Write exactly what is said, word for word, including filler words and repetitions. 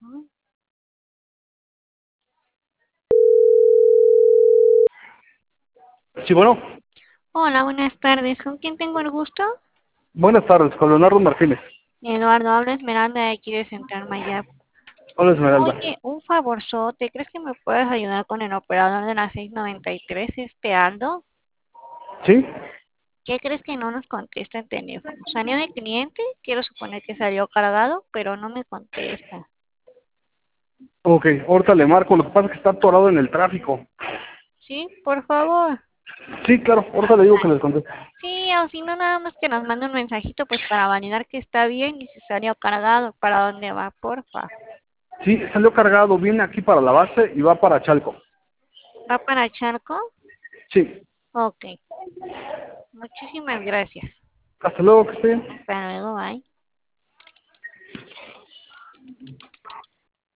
Sí, bueno, Hola, buenas tardes. ¿Con quién tengo el gusto? buenas tardes, con Leonardo Martínez. Eduardo, habla Esmeralda de aquí de Central Maya. Hola Esmeralda. Oye, un favorzote, ¿crees que me puedes ayudar con el operador de la seis noventa y tres, este Aldo? ¿Sí? ¿Qué crees que no nos contesta el teléfono? Salió de cliente, quiero suponer que salió cargado, pero no me contesta. Ok, ahorita le marco, lo que pasa es que está atorado en el tráfico. ¿Sí? Por favor. Sí, claro, ahorita le digo que les conteste. Sí, o si no, nada más que nos mande un mensajito pues para validar que está bien y si salió cargado, para dónde va, porfa. Sí, salió cargado, viene aquí para la base y va para Chalco. ¿Va para Charco? Sí, Ok. Muchísimas gracias. hasta luego, que esté bien. Hasta luego, bye.